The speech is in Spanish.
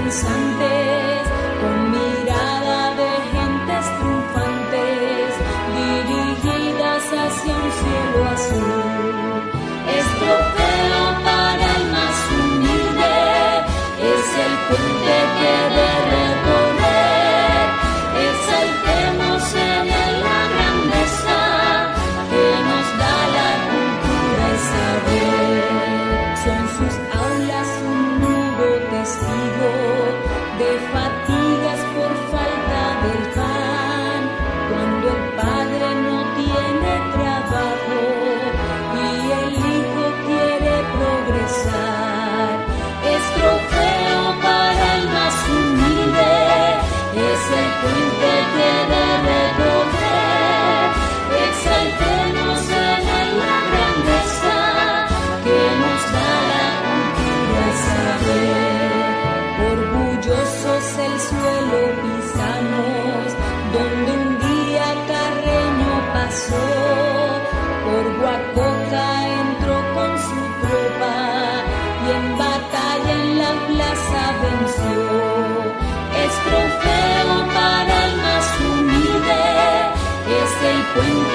pensantes, con mirada de gentes triunfantes, dirigidas hacia un cielo azul. Es trofeo para el más humilde, es el puente que de recorrer, exaltemos en él la grandeza que nos da la cultura y saber. Son sus aulas un mudo testigo de fatigas por falta del pan, cuando el padre no tiene trabajo y el hijo quiere progresar. Es trofeo para el más humilde, es el puente que de recorrer, exaltemos en él la grandeza que nos da la cultura y saber. Orgullosos el suelo pisamos, donde un día Carreño pasó, por Huacoca entró con su tropa y en batalla en la plaza venció. Es trofeo para el más humilde, es el puente